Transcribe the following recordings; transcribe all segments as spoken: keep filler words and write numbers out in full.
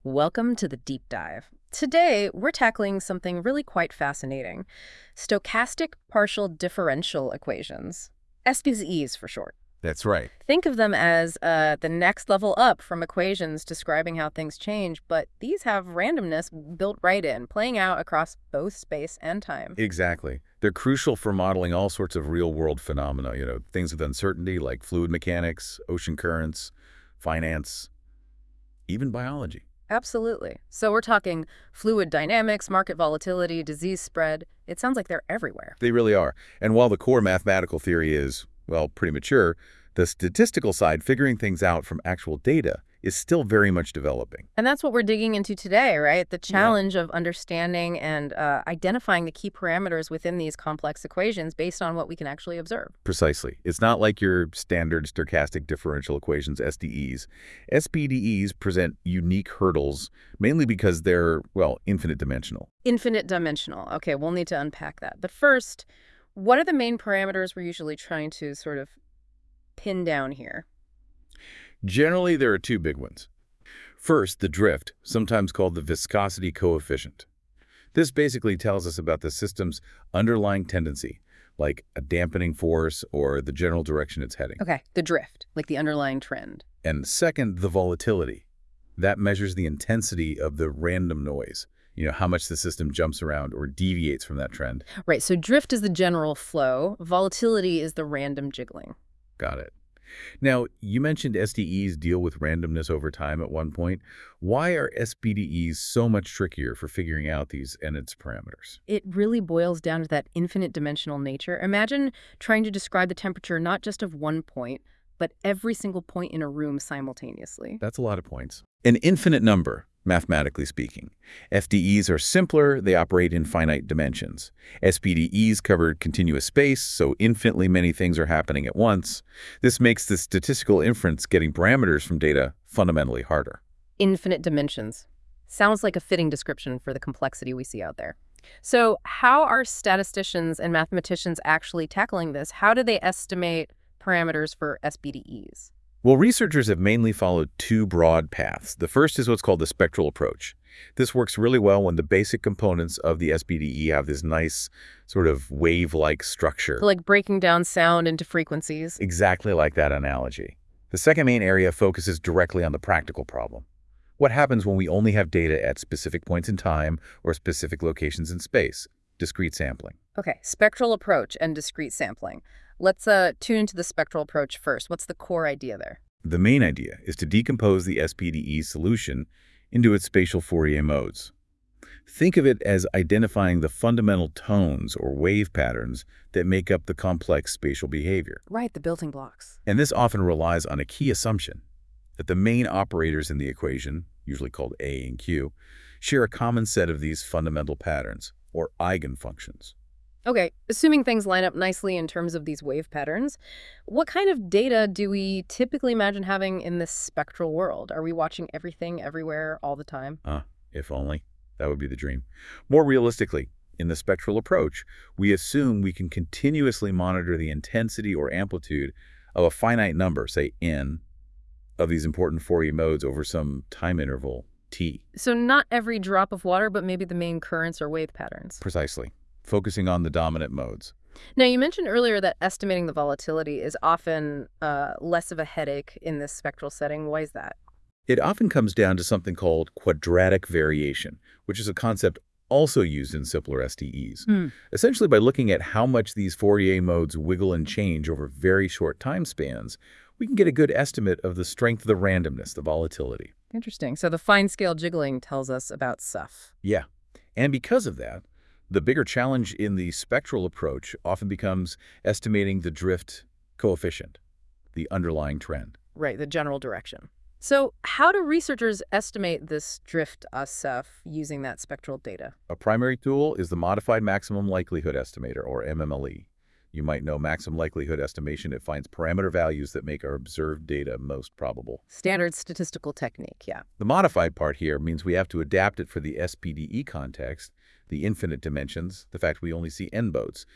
Welcome to the deep dive. Today, we're tackling something really quite fascinating: stochastic partial differential equations, S P Z Es for short. That's right. Think of them as uh, the next level up from equations describing how things change, but these have randomness built right in, playing out across both space and time. Exactly. They're crucial for modeling all sorts of real-world phenomena, you know, things with uncertainty like fluid mechanics, ocean currents, finance, even biology. Absolutely. So we're talking fluid dynamics, market volatility, disease spread. It sounds like they're everywhere. They really are. And while the core mathematical theory is, well, pretty mature, the statistical side, figuring things out from actual data, is still very much developing. And that's what we're digging into today, right? The Yeah. challenge of understanding and uh, identifying the key parameters within these complex equations based on what we can actually observe. Precisely. It's not like your standard stochastic differential equations, S D Es. S P D Es present unique hurdles, mainly because they're, well, infinite dimensional. Infinite dimensional. Okay, we'll need to unpack that. But first, what are the main parameters we're usually trying to sort of pin down here? Generally, there are two big ones. First, the drift, sometimes called the viscosity coefficient. This basically tells us about the system's underlying tendency, like a dampening force or the general direction it's heading. Okay, the drift, like the underlying trend. And second, the volatility. That measures the intensity of the random noise, you know, how much the system jumps around or deviates from that trend. Right, so drift is the general flow, volatility is the random jiggling. Got it. Now, you mentioned S D Es deal with randomness over time at one point. Why are S P D Es so much trickier for figuring out these and its parameters? It really boils down to that infinite dimensional nature. Imagine trying to describe the temperature not just of one point, but every single point in a room simultaneously. That's a lot of points. An infinite number, mathematically speaking. F D Es are simpler, they operate in finite dimensions. S P D Es cover continuous space, so infinitely many things are happening at once. This makes the statistical inference getting parameters from data fundamentally harder. Infinite dimensions. Sounds like a fitting description for the complexity we see out there. So how are statisticians and mathematicians actually tackling this? How do they estimate parameters for S P D Es? Well, researchers have mainly followed two broad paths. The first is what's called the spectral approach. This works really well when the basic components of the S P D E have this nice sort of wave-like structure. So like breaking down sound into frequencies. Exactly like that analogy. The second main area focuses directly on the practical problem. What happens when we only have data at specific points in time or specific locations in space? Discrete sampling. Okay, spectral approach and discrete sampling. Let's uh, tune into the spectral approach first. What's the core idea there? The main idea is to decompose the S P D E solution into its spatial Fourier modes. Think of it as identifying the fundamental tones or wave patterns that make up the complex spatial behavior. Right, the building blocks. And this often relies on a key assumption, that the main operators in the equation, usually called A and Q, share a common set of these fundamental patterns, or eigenfunctions. Okay, assuming things line up nicely in terms of these wave patterns, what kind of data do we typically imagine having in this spectral world? Are we watching everything everywhere all the time? Ah, if only. That would be the dream. More realistically, in the spectral approach, we assume we can continuously monitor the intensity or amplitude of a finite number, say n, of these important Fourier modes over some time interval, t. So not every drop of water, but maybe the main currents or wave patterns. Precisely. Focusing on the dominant modes. Now, you mentioned earlier that estimating the volatility is often uh, less of a headache in this spectral setting. Why is that? It often comes down to something called quadratic variation, which is a concept also used in simpler S D Es. Hmm. Essentially, by looking at how much these Fourier modes wiggle and change over very short time spans, we can get a good estimate of the strength of the randomness, the volatility. Interesting. So the fine-scale jiggling tells us about stuff. Yeah. And because of that, the bigger challenge in the spectral approach often becomes estimating the drift coefficient, the underlying trend. Right, the general direction. So how do researchers estimate this drift uh, stuff using that spectral data? A primary tool is the Modified Maximum Likelihood Estimator, or M M L E. You might know maximum likelihood estimation. It finds parameter values that make our observed data most probable. Standard statistical technique, yeah. The modified part here means we have to adapt it for the S P D E context, the infinite dimensions, the fact we only see n boats.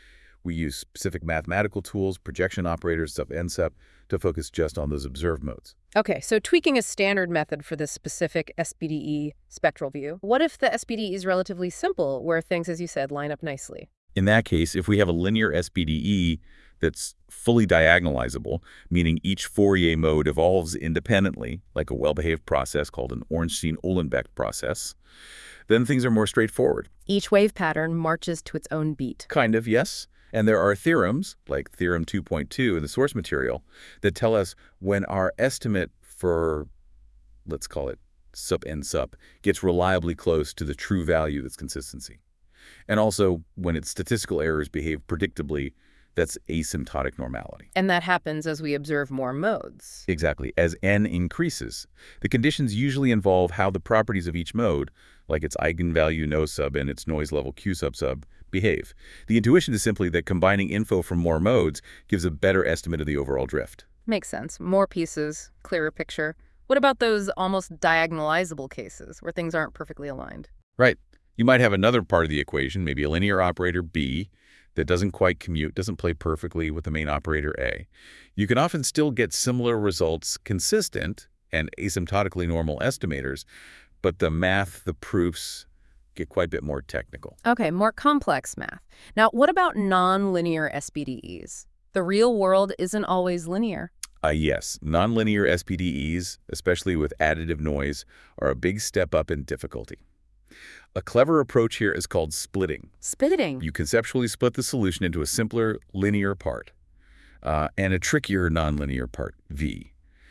We use specific mathematical tools, projection operators, sub-N S E P, to focus just on those observed modes. Okay, so tweaking a standard method for this specific S P D E spectral view. What if the S P D E is relatively simple, where things, as you said, line up nicely? In that case, if we have a linear S P D E that's fully diagonalizable, meaning each Fourier mode evolves independently, like a well-behaved process called an Ornstein-Uhlenbeck process, then things are more straightforward. Each wave pattern marches to its own beat. Kind of, yes. And there are theorems, like Theorem two point two in the source material, that tell us when our estimate for, let's call it sub-N sub, gets reliably close to the true value of its consistency. And also when its statistical errors behave predictably, that's asymptotic normality. And that happens as we observe more modes. Exactly. As n increases, the conditions usually involve how the properties of each mode, like its eigenvalue no sub and its noise level q sub sub, behave. The intuition is simply that combining info from more modes gives a better estimate of the overall drift. Makes sense. More pieces, clearer picture. What about those almost diagonalizable cases where things aren't perfectly aligned? Right. You might have another part of the equation, maybe a linear operator B, that doesn't quite commute, doesn't play perfectly with the main operator A. You can often still get similar results, consistent and asymptotically normal estimators, but the math, the proofs, get quite a bit more technical. Okay, more complex math. Now, what about nonlinear S P D Es? The real world isn't always linear. Uh, yes, nonlinear S P D Es, especially with additive noise, are a big step up in difficulty. A clever approach here is called splitting. Splitting? You conceptually split the solution into a simpler linear part uh, and a trickier nonlinear part, V.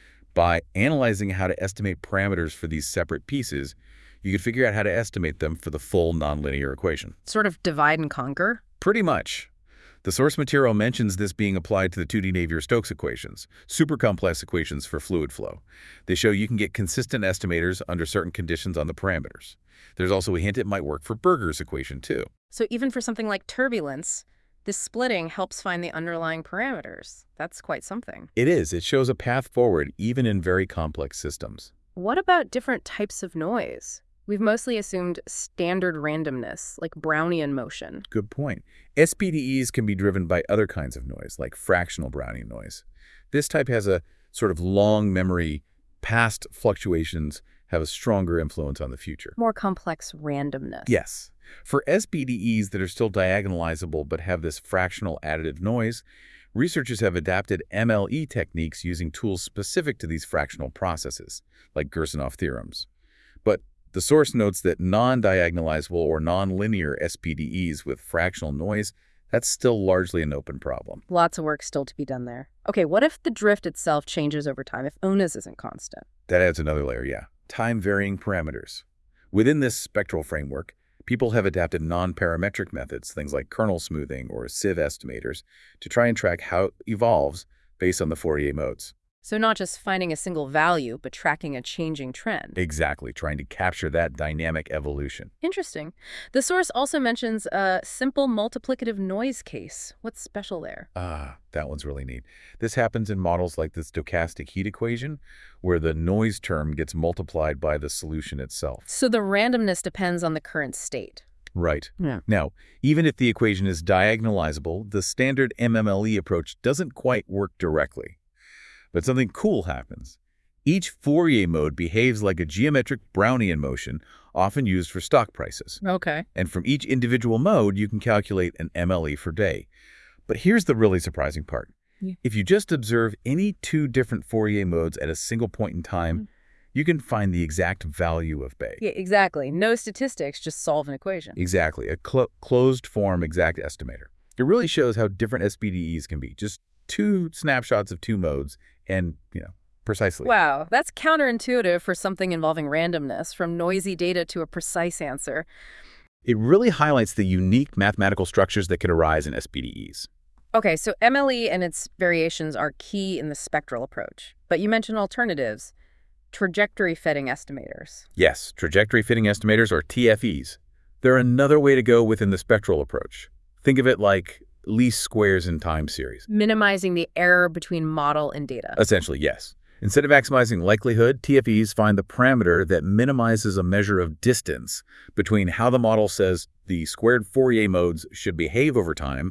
By analyzing how to estimate parameters for these separate pieces, you could figure out how to estimate them for the full nonlinear equation. Sort of divide and conquer? Pretty much. The source material mentions this being applied to the two D Navier-Stokes equations, super complex equations for fluid flow. They show you can get consistent estimators under certain conditions on the parameters. There's also a hint it might work for Berger's equation, too. So even for something like turbulence, this splitting helps find the underlying parameters. That's quite something. It is. It shows a path forward, even in very complex systems. What about different types of noise? We've mostly assumed standard randomness, like Brownian motion. Good point. S P D Es can be driven by other kinds of noise, like fractional Brownian noise. This type has a sort of long memory. Past fluctuations have a stronger influence on the future. More complex randomness. Yes. For S P D Es that are still diagonalizable but have this fractional additive noise, researchers have adapted M L E techniques using tools specific to these fractional processes, like Gersonov theorems. But the source notes that non-diagonalizable or non-linear S P D Es with fractional noise, that's still largely an open problem. Lots of work still to be done there. Okay, what if the drift itself changes over time, if onus isn't constant? That adds another layer, yeah. Time-varying parameters. Within this spectral framework, people have adapted non-parametric methods, things like kernel smoothing or sieve estimators, to try and track how it evolves based on the Fourier modes. So not just finding a single value, but tracking a changing trend. Exactly, trying to capture that dynamic evolution. Interesting. The source also mentions a simple multiplicative noise case. What's special there? Ah, that one's really neat. This happens in models like the stochastic heat equation, where the noise term gets multiplied by the solution itself. So the randomness depends on the current state. Right. Yeah. Now, even if the equation is diagonalizable, the standard M M L E approach doesn't quite work directly. But something cool happens. Each Fourier mode behaves like a geometric Brownian motion, often used for stock prices. Okay. And from each individual mode, you can calculate an M L E for day. But here's the really surprising part. Yeah. If you just observe any two different Fourier modes at a single point in time, mm. you can find the exact value of Bay. Yeah, exactly. No statistics, just solve an equation. Exactly. A clo closed form exact estimator. It really shows how different S P D Es can be. Just two snapshots of two modes and, you know, precisely. Wow, that's counterintuitive for something involving randomness, from noisy data to a precise answer. It really highlights the unique mathematical structures that could arise in S P D Es. Okay, so M L E and its variations are key in the spectral approach. But you mentioned alternatives, trajectory fitting estimators. Yes, trajectory fitting estimators, or T F Es. They're another way to go within the spectral approach. Think of it like least squares in time series. Minimizing the error between model and data. Essentially, yes. Instead of maximizing likelihood, T F Es find the parameter that minimizes a measure of distance between how the model says the squared Fourier modes should behave over time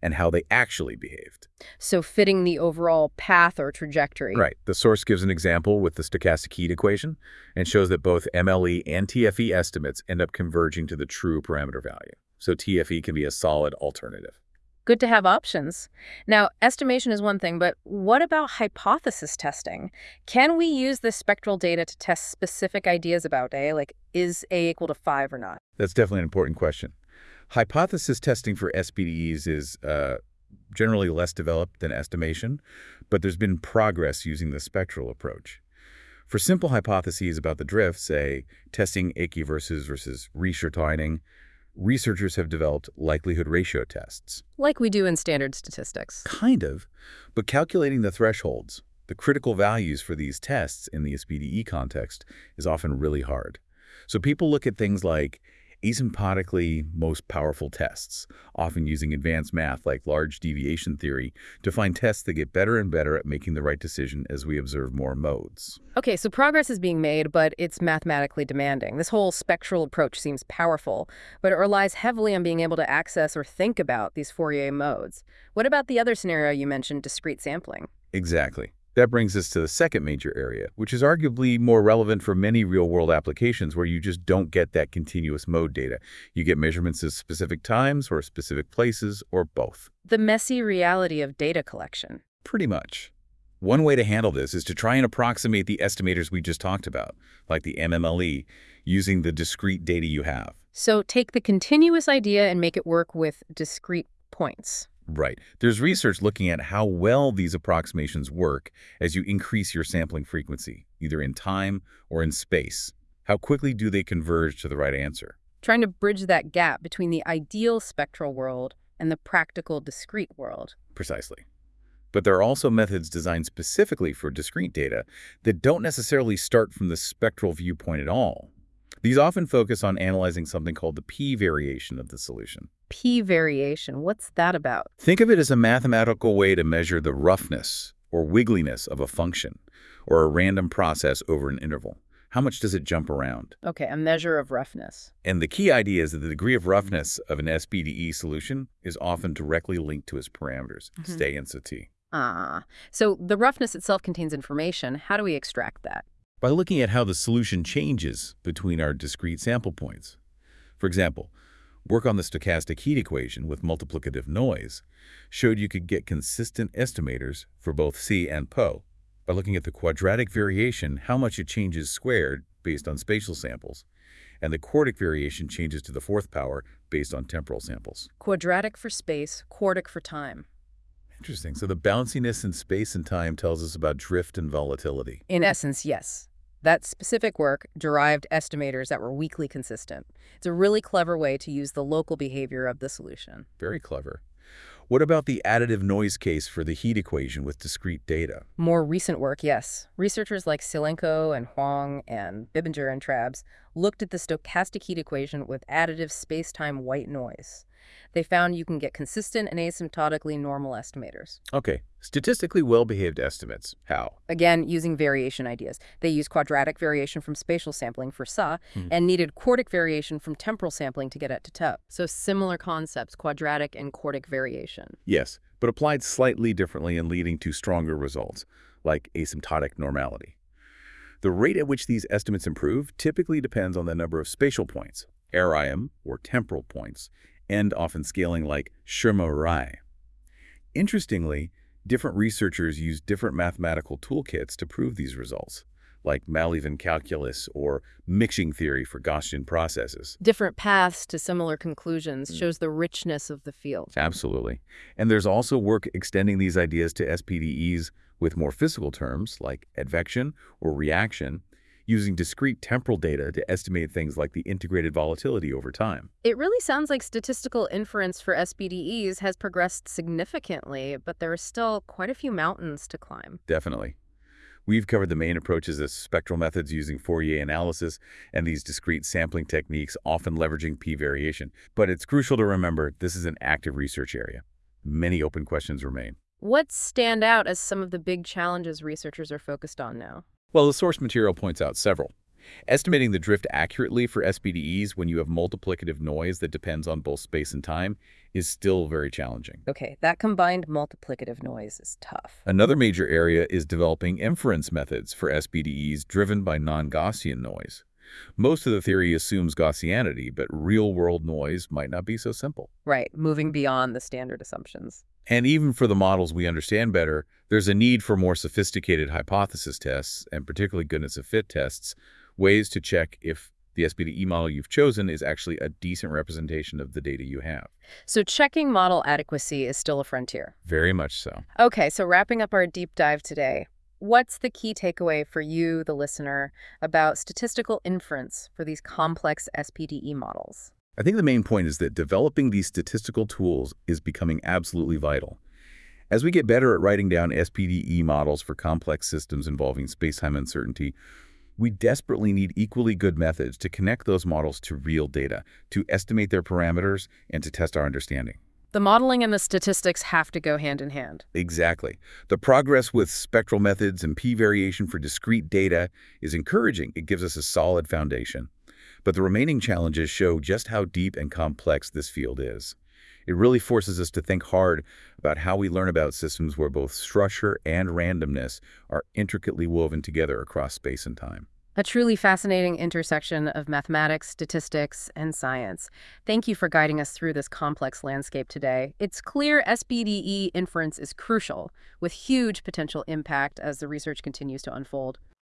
and how they actually behaved. So fitting the overall path or trajectory. Right. The source gives an example with the stochastic heat equation and shows that both M L E and T F E estimates end up converging to the true parameter value. So T F E can be a solid alternative. Good to have options. Now, estimation is one thing, but what about hypothesis testing? Can we use this spectral data to test specific ideas about A, like is A equal to five or not? That's definitely an important question. Hypothesis testing for S P D Es is uh, generally less developed than estimation, but there's been progress using the spectral approach. For simple hypotheses about the drift, say testing equiversus versus Riescher-Twining, researchers have developed likelihood ratio tests. Like we do in standard statistics. Kind of, but calculating the thresholds, the critical values for these tests in the S P D E context is often really hard. So people look at things like asymptotically most powerful tests, often using advanced math like large deviation theory to find tests that get better and better at making the right decision as we observe more modes. Okay, so progress is being made, but it's mathematically demanding. This whole spectral approach seems powerful, but it relies heavily on being able to access or think about these Fourier modes. What about the other scenario you mentioned, discrete sampling? Exactly. That brings us to the second major area, which is arguably more relevant for many real-world applications where you just don't get that continuous mode data. You get measurements at specific times or specific places or both. The messy reality of data collection. Pretty much. One way to handle this is to try and approximate the estimators we just talked about, like the M M L E, using the discrete data you have. So take the continuous idea and make it work with discrete points. Right. There's research looking at how well these approximations work as you increase your sampling frequency, either in time or in space. How quickly do they converge to the right answer? Trying to bridge that gap between the ideal spectral world and the practical discrete world. Precisely. But there are also methods designed specifically for discrete data that don't necessarily start from the spectral viewpoint at all. These often focus on analyzing something called the p-variation of the solution. P-variation, what's that about? Think of it as a mathematical way to measure the roughness or wiggliness of a function or a random process over an interval. How much does it jump around? Okay, a measure of roughness. And the key idea is that the degree of roughness of an S P D E solution is often directly linked to its parameters, Mm-hmm. stay and sati. Ah, so the roughness itself contains information. How do we extract that? By looking at how the solution changes between our discrete sample points. For example, work on the stochastic heat equation with multiplicative noise showed you could get consistent estimators for both C and P O by looking at the quadratic variation, how much it changes squared based on spatial samples, and the quartic variation changes to the fourth power based on temporal samples. Quadratic for space, quartic for time. Interesting. So the bounciness in space and time tells us about drift and volatility. In essence, yes. That specific work derived estimators that were weakly consistent. It's a really clever way to use the local behavior of the solution. Very clever. What about the additive noise case for the heat equation with discrete data? More recent work, yes. Researchers like Silenko and Huang and Bibinger and Trabs looked at the stochastic heat equation with additive space-time white noise. They found you can get consistent and asymptotically normal estimators. Okay, statistically well-behaved estimates. How? Again, using variation ideas. They used quadratic variation from spatial sampling for S A Hmm. and needed quartic variation from temporal sampling to get at to T E P. So similar concepts, quadratic and quartic variation. Yes, but applied slightly differently and leading to stronger results, like asymptotic normality. The rate at which these estimates improve typically depends on the number of spatial points, R I M, or temporal points, and often scaling like Schirmer-Rai. Interestingly, different researchers use different mathematical toolkits to prove these results, like Malevin calculus or mixing theory for Gaussian processes. Different paths to similar conclusions shows the richness of the field. Absolutely. And there's also work extending these ideas to S P D Es with more physical terms like advection or reaction, using discrete temporal data to estimate things like the integrated volatility over time. It really sounds like statistical inference for S P D Es has progressed significantly, but there are still quite a few mountains to climb. Definitely. We've covered the main approaches as spectral methods using Fourier analysis and these discrete sampling techniques, often leveraging p-variation. But it's crucial to remember this is an active research area. Many open questions remain. What stand out as some of the big challenges researchers are focused on now? Well, the source material points out several. Estimating the drift accurately for S P D Es when you have multiplicative noise that depends on both space and time is still very challenging. Okay, that combined multiplicative noise is tough. Another major area is developing inference methods for S P D Es driven by non-Gaussian noise. Most of the theory assumes Gaussianity, but real-world noise might not be so simple. Right, moving beyond the standard assumptions. And even for the models we understand better, there's a need for more sophisticated hypothesis tests, and particularly goodness of fit tests, ways to check if the S P D E model you've chosen is actually a decent representation of the data you have. So checking model adequacy is still a frontier. Very much so. Okay, so wrapping up our deep dive today, what's the key takeaway for you, the listener, about statistical inference for these complex S P D E models? I think the main point is that developing these statistical tools is becoming absolutely vital. As we get better at writing down S P D E models for complex systems involving space-time uncertainty, we desperately need equally good methods to connect those models to real data, to estimate their parameters, and to test our understanding. The modeling and the statistics have to go hand in hand. Exactly. The progress with spectral methods and p-variation for discrete data is encouraging. It gives us a solid foundation. But the remaining challenges show just how deep and complex this field is. It really forces us to think hard about how we learn about systems where both structure and randomness are intricately woven together across space and time. A truly fascinating intersection of mathematics, statistics, and science. Thank you for guiding us through this complex landscape today. It's clear S P D E inference is crucial, with huge potential impact as the research continues to unfold.